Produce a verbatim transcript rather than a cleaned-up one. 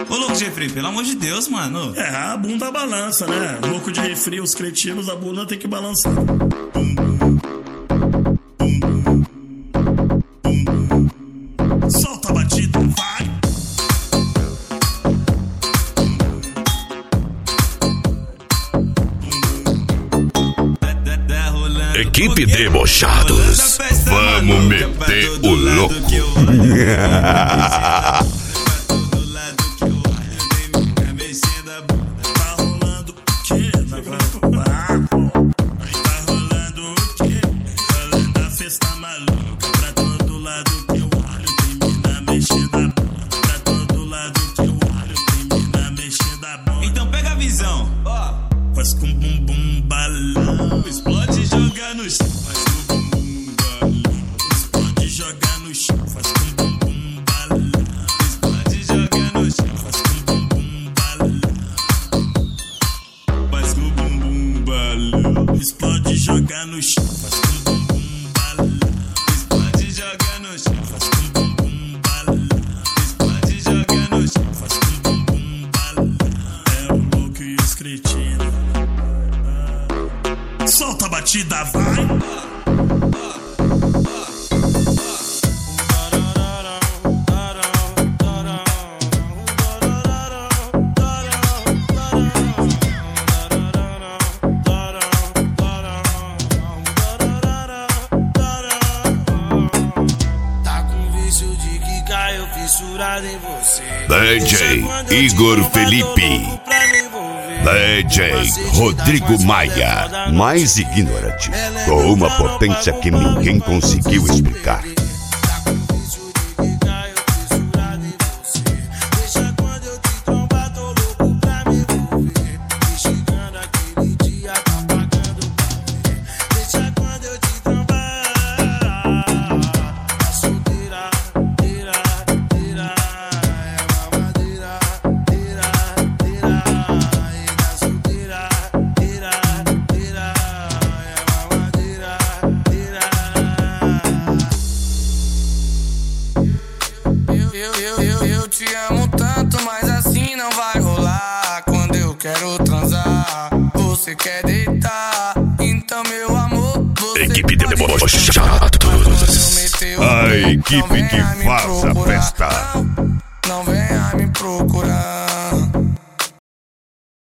Ô, louco de refri, pelo amor de Deus, mano. É, a bunda balança, né? Louco de refri, os cretinos, a bunda tem que balançar. Solta a batida, vai! Equipe Debochados, vamos meter o louco. Tá rolando o quê? Tá rolando o quê? Rolando a festa maluca. Pra todo lado que eu olho, tem mina mexendo a bunda. Pra todo lado que eu olho, tem mina mexendo a bunda. Então pega a visão, ó. Faz com bumbum balão. Explode e joga no chão. Faz com bumbum balão. Explode e joga no chão. Faz com bumbum balão. Explode e joga no chão. Faz com bumbum balão. Faz com o bumbum balão. Explode e joga no chão. Faz com bumbum balão. Explode e joga no chão. Faz com bumbum balão. Explode e joga no chão. Faz com bumbum balão. É o louco e os cretinos. Solta a batida, vai! Tá com vício de que caiu fissurado em você. D J Igor Felipe, D J Rodrigo Maia, mais ignorante, com uma potência que ninguém conseguiu explicar. Tá com vício de que caiu fissurado em você. Deixa quando eu te trombar, tô louco pra me envolver. Me chegando aquele dia, tá pagando pra ver. Deixa quando eu te trombar. Tá solteira, teira, teira. É mamadeira, teira, teira. E tá solteira, teira, teira. É mamadeira, teira. Eu, eu, eu, eu, eu te amo tanto, mas assim não vai rolar. Quando eu quero transar, você quer deitar. Então, meu amor, você Equipe pode Debochados, meter o a pé, equipe não venha que me faz a procurar. festa. Não, não venha me procurar.